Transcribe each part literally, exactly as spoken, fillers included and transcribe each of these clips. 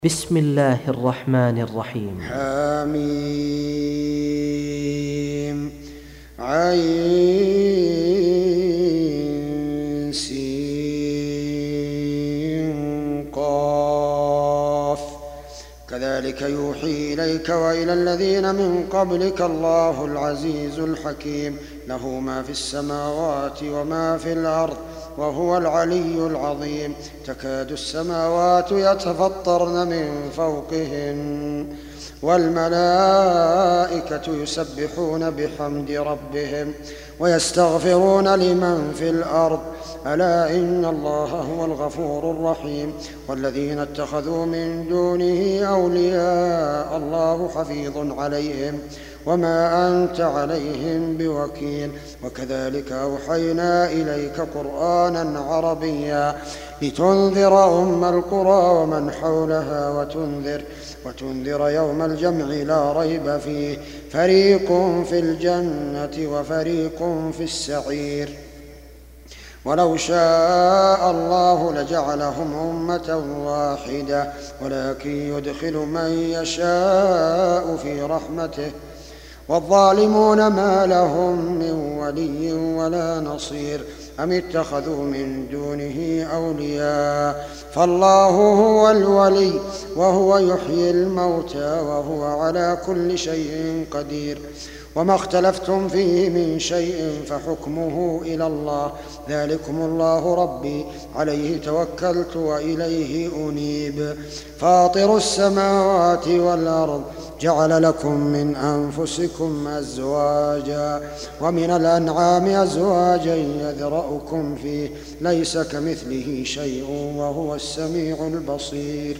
بسم الله الرحمن الرحيم. حميم عين سين قاف كذلك يوحي إليك وإلى الذين من قبلك الله العزيز الحكيم له ما في السماوات وما في الأرض وهو العلي العظيم. تكاد السماوات يتفطرن من فوقهن والملائكة يسبحون بحمد ربهم ويستغفرون لمن في الأرض ألا إن الله هو الغفور الرحيم. والذين اتخذوا من دونه أولياء الله حفيظ عليهم وما أنت عليهم بوكيل. وكذلك أوحينا إليك قرآنا عربيا لتنذر أم القرى ومن حولها وتنذر, وتنذر يوم الجمع لا ريب فيه فريق في الجنة وفريق في السعير. ولو شاء الله لجعلهم أمة واحدة ولكن يدخل من يشاء في رحمته والظالمون ما لهم من ولي ولا نصير. أم اتخذوا من دونه أولياء فالله هو الولي وهو يحيي الموتى وهو على كل شيء قدير. وما اختلفتم فيه من شيء فحكمه إلى الله ذلكم الله ربي عليه توكلت وإليه أنيب. فاطر السماوات والأرض جعل لكم من أنفسكم أزواجا ومن الأنعام أزواجا يذرأكم فيه ليس كمثله شيء وهو السميع البصير.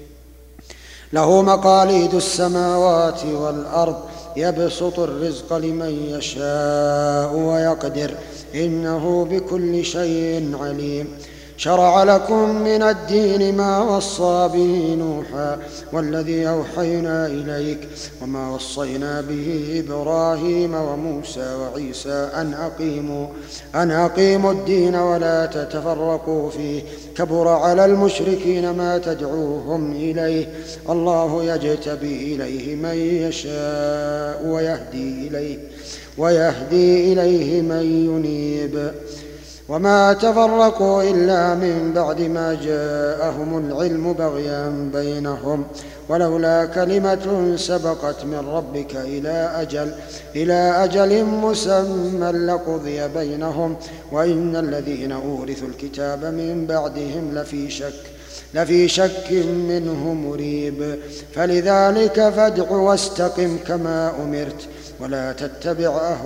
له مقاليد السماوات والأرض يبسط الرزق لمن يشاء ويقدر إنه بكل شيء عليم. شرع لكم من الدين ما وصى به نوحا والذي أوحينا إليك وما وصينا به إبراهيم وموسى وعيسى أن أقيموا, أن أقيموا الدين ولا تتفرقوا فيه كبر على المشركين ما تدعوهم إليه الله يجتبي إليه من يشاء ويهدي إليه, ويهدي إليه من ينيب. وما تفرقوا إلا من بعد ما جاءهم العلم بغيا بينهم ولولا كلمة سبقت من ربك إلى أجل, إلى أجل مسمى لقضي بينهم وإن الذين أورثوا الكتاب من بعدهم لفي شك لفي شك منه مريب. فلذلك فادع واستقم كما أمرت ولا تتبع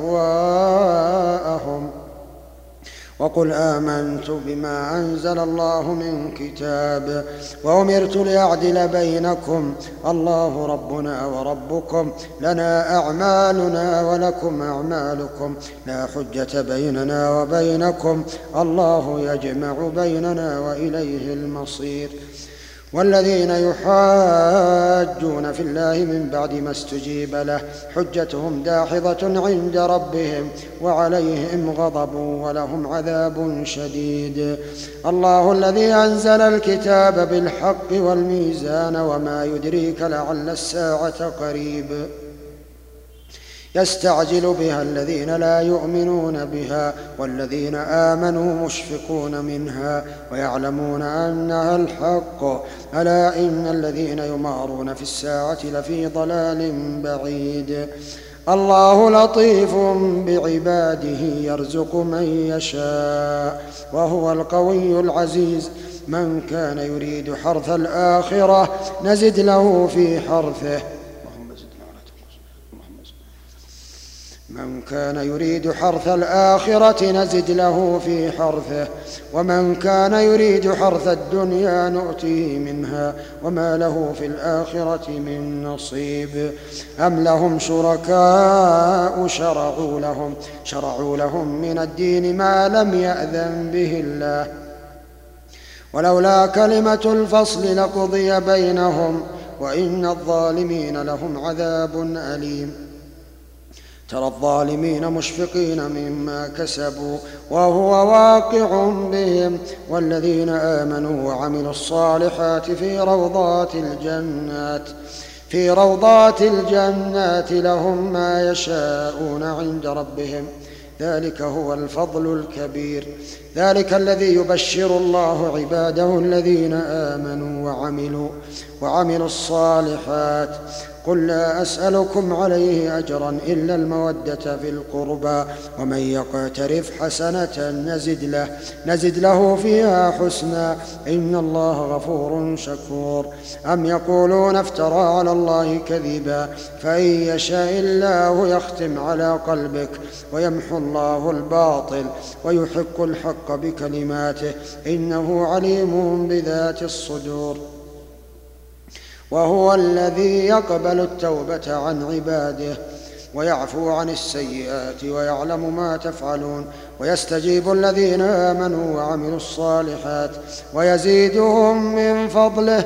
أهواءهم وقل آمنت بما أنزل الله من كتاب وأمرت لأعدل بينكم الله ربنا وربكم لنا أعمالنا ولكم أعمالكم لا حجة بيننا وبينكم الله يجمع بيننا وإليه المصير. والذين يحاجون في الله من بعد ما استجيب له حجتهم داحضة عند ربهم وعليهم غضب ولهم عذاب شديد. الله الذي أنزل الكتاب بالحق والميزان وما يدريك لعل الساعة قريب يستعجل بها الذين لا يؤمنون بها والذين آمنوا مشفقون منها ويعلمون أنها الحق ألا إن الذين يمارون في الساعة لفي ضلال بعيد. الله لطيف بعباده يرزق من يشاء وهو القوي العزيز. من كان يريد حرث الآخرة نزد له في حرثه من كان يريد حرث الآخرة نزد له في حرثه ومن كان يريد حرث الدنيا نؤتيه منها وما له في الآخرة من نصيب. أم لهم شركاء شرعوا لهم, شرعوا لهم من الدين ما لم يأذن به الله ولولا كلمة الفصل لقضي بينهم وإن الظالمين لهم عذاب أليم. ترى الظالمين مشفقين مما كسبوا وهو واقع بهم والذين آمنوا وعملوا الصالحات في روضات الجنات في روضات الجنات لهم ما يشاءون عند ربهم ذلك هو الفضل الكبير. ذلك الذي يبشر الله عباده الذين آمنوا وعملوا وعملوا الصالحات. قل لا أسألكم عليه أجرا إلا المودة في القربى ومن يقترف حسنة نزد له, نزد له فيها حسنا إن الله غفور شكور. أم يقولون افترى على الله كذبا فإن يشاء الله يختم على قلبك ويمحو الله الباطل ويحق الحق بكلماته إنه عليم بذات الصدور. وهو الذي يقبل التوبة عن عباده ويعفو عن السيئات ويعلم ما تفعلون ويستجيب الذين آمنوا وعملوا الصالحات ويزيدهم من فضله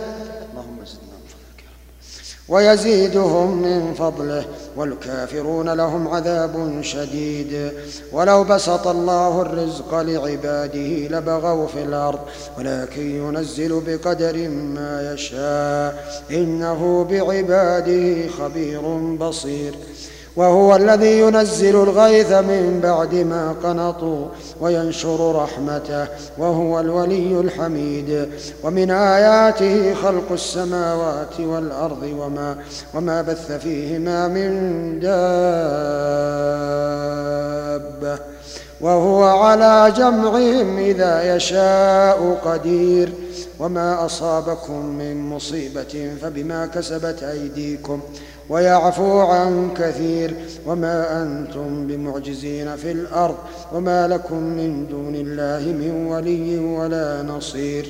ويزيدهم من فضله والكافرون لهم عذاب شديد. ولو بسط الله الرزق لعباده لبغوا في الأرض ولكن ينزل بقدر ما يشاء إنه بعباده خبير بصير. وهو الذي ينزل الغيث من بعد ما قنطوا وينشر رحمته وهو الولي الحميد. ومن آياته خلق السماوات والأرض وما, وما بث فيهما من دابة وهو على جمعهم إذا يشاء قدير. وما أصابكم من مصيبة فبما كسبت أيديكم ويعفو عن كثير. وما أنتم بمعجزين في الأرض وما لكم من دون الله من ولي ولا نصير.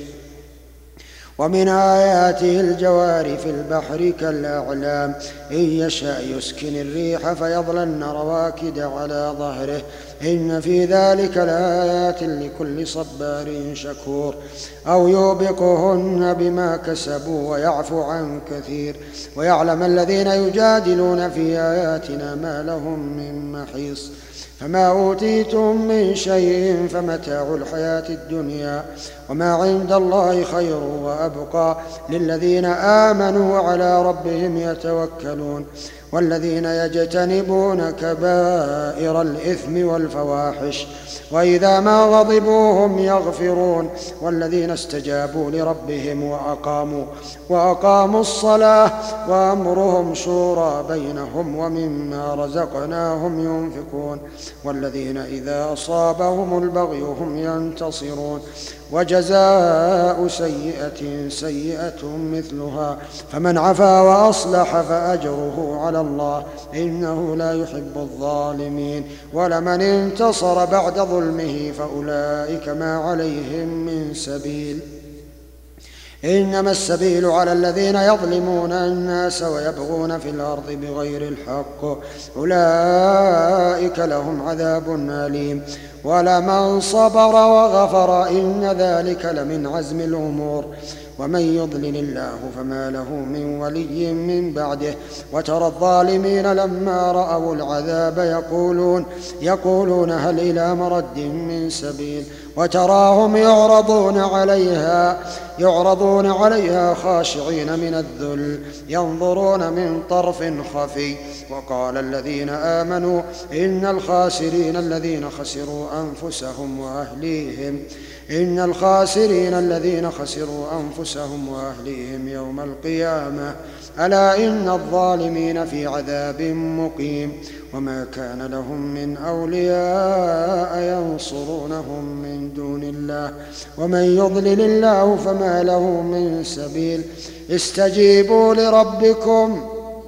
ومن آياته الجوار في البحر كالأعلام إن يشاء يسكن الريح فيظللن رواكد على ظهره إن في ذلك لآيات لكل صبار شكور. أو يوبقهن بما كسبوا ويعفو عن كثير ويعلم الذين يجادلون في آياتنا ما لهم من محيص. فما أوتيتم من شيء فمتاع الحياة الدنيا وما عند الله خير وأبقى للذين آمنوا وعلى ربهم يتوكلون. والذين يجتنبون كبائر الإثم والفواحش وإذا ما غضبوا هم يغفرون. والذين استجابوا لربهم وأقاموا, وأقاموا الصلاة وأمرهم شورى بينهم ومما رزقناهم ينفقون. والذين إذا أصابهم البغي هم ينتصرون. وجزاء سيئة سيئة مثلها فمن عفا وأصلح فأجره على الله إنه لا يحب الظالمين. ولمن انتصر بعد ظلمه فأولئك ما عليهم من سبيل إنما السبيل على الذين يظلمون الناس ويبغون في الأرض بغير الحق أولئك لهم عذاب أليم. ولمن صبر وغفر إن ذلك لمن عزم الأمور. ومن يضلل الله فما له من ولي من بعده. وترى الظالمين لما رأوا العذاب يقولون, يقولون هل إلى مرد من سبيل. وتراهم يعرضون عليها, يعرضون عليها خاشعين من الذل ينظرون من طرف خفي. وقال الذين آمنوا إن الخاسرين الذين خسروا أنفسهم وأهليهم إن الخاسرين الذين خسروا أنفسهم وأهليهم يوم القيامة ألا إن الظالمين في عذاب مقيم. وما كان لهم من أولياء ينصرونهم من دون الله ومن يضلل الله فما له من سبيل. استجيبوا لربكم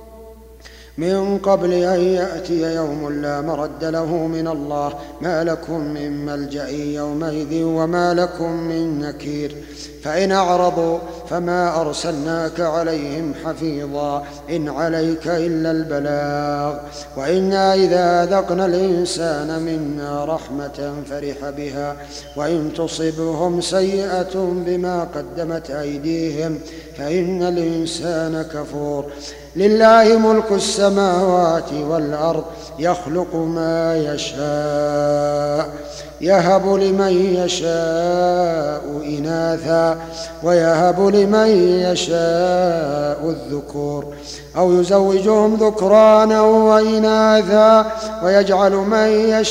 من قبل أن يأتي يوم لا مرد له من الله ما لكم من ملجأ يومئذ وما لكم من نكير. فإن أعرضوا فما أرسلناك عليهم حفيظا إن عليك إلا البلاغ وإنا إذا أذقنا الإنسان منا رحمة فرح بها وإن تصبهم سيئة بما قدمت أيديهم فإن الإنسان كفور لله ملك السماوات والأرض يخلق ما يشاء يهب لمن يشاء إناثا ويهب لمن يشاء الذكور أو يزوجهم ذكرانا وإناثا ويجعل من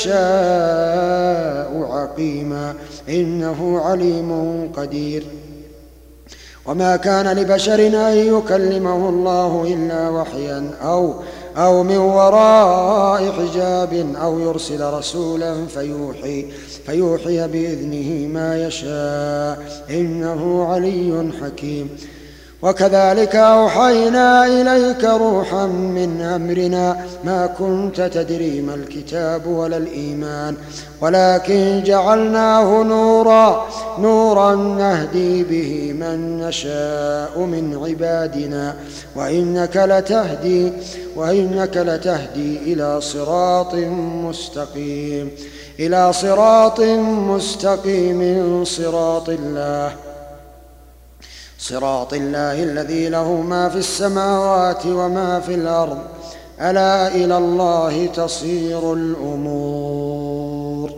يشاء عقيما إنه عليم قدير وما كان لبشر أن يكلمه الله إلا وحيا أو أو من وراء حجاب أو يرسل رسولا فيوحي, فيوحي بإذنه ما يشاء إنه علي حكيم وكذلك أوحينا إليك روحا من أمرنا ما كنت تدري ما الكتاب ولا الإيمان ولكن جعلناه نورا نورا نهدي به من نشاء من عبادنا وإنك لتهدي وإنك لتهدي إلى صراط مستقيم إلى صراط مستقيم صراط الله صراط الله الذي له ما في السماوات وما في الأرض ألا إلى الله تصير الأمور.